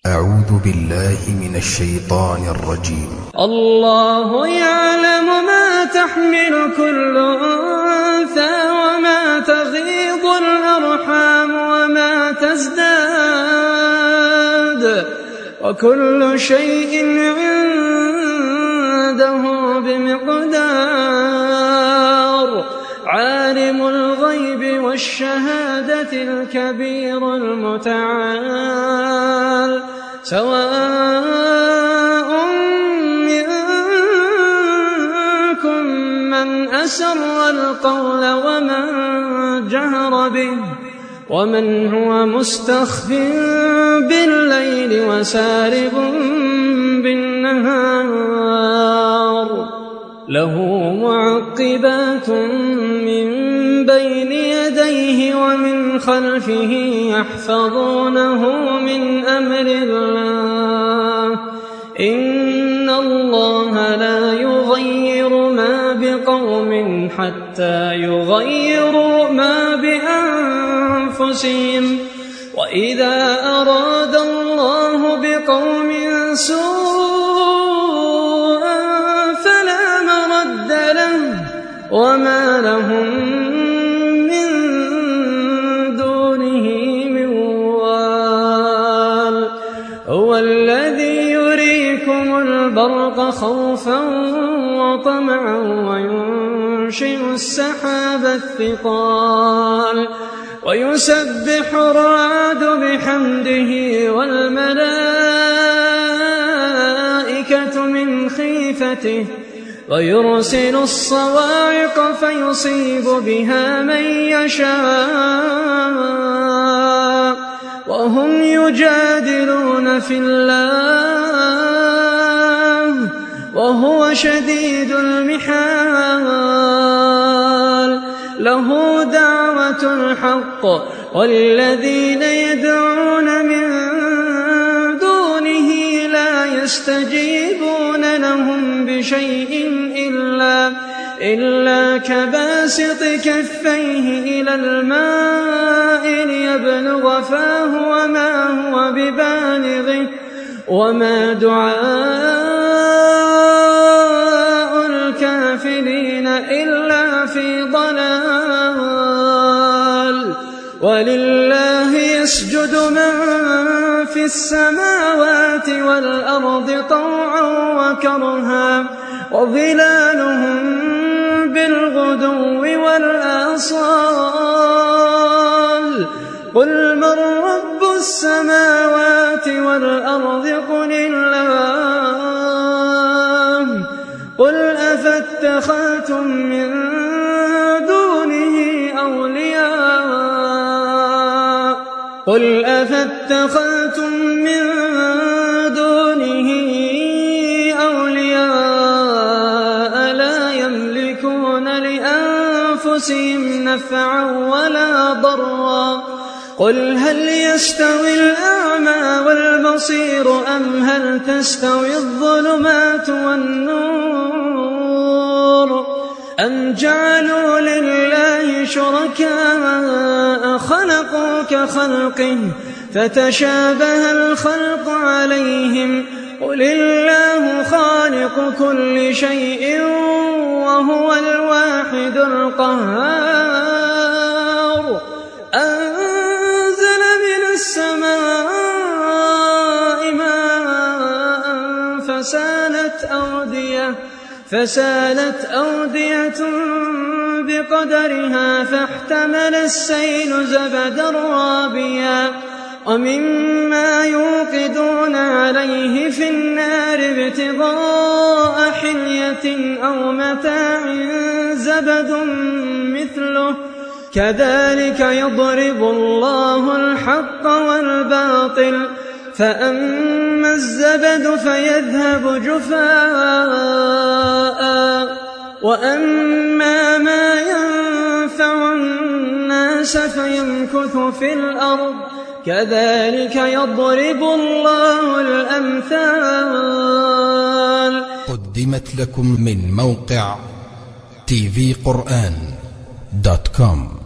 أعوذ بالله من الشيطان الرجيم. الله يعلم ما تحمل كل أنثى وما تغيض الأرحام وما تزداد وكل شيء عنده بمقدار. عالم الغيب والشهادة الكبير المتعال سواء منكم من أسر القول ومن جهر به ومن هو مستخف بالليل وسارب بالنهار. له معقبات من بين يديه ومن خلفه يحفظونه من أمر الله. إن الله لا يغير ما بقوم حتى يغيروا ما بأنفسهم. وإذا أراد الله بقوم سوءا فلا مرد له وما لهم من دونه من وال. هو الذي يريكم البرق خوفا وطمعا وينشئ السحاب الثقال ويسبح الرعد بحمده والملائكة من خيفته ويرسل الصواعق فيصيب بها من يشاء وهم يجادلون في الله وهو شديد المحال. له دعوة الحق والذين يدعون من دونه لا يستجيبون لهم بشيء إلا كباسط كفيه إلى الماء ليبلغ فاه وما هو ببالغه وما دعاء الكافرين إلا في ضلال. ولله يسجد من في السماوات والأرض طوعا وكرها وظلالهم بالغدو والآصال. قل من رب السماوات والأرض قل الله. قل أفاتخذتم من دونه أولياء لا يملكون لأنفسهم نفعا ولا ضرا. قل هل يستوي الأعمى والبصير أم هل تستوي الظلمات والنور أم جعلوا لله شركاء خلقوا كخلقه فتشابه الخلق عليهم. قل الله خالق كل شيء وهو الواحد القهار. أنزل من السماء ماء فسالت أودية بقدرها فاحتمل السيل زبدا رابيا ومما يوقدون عليه في النار ابتغاء حلية أو متاع زبد مثله كذلك يضرب الله الحق والباطل. فأما الزبد فيذهب جفاء وأما ما ينفع الناس فيمكث في الأرض كذلك يضرب الله الأمثال. قدمت لكم من موقع tvquran.com.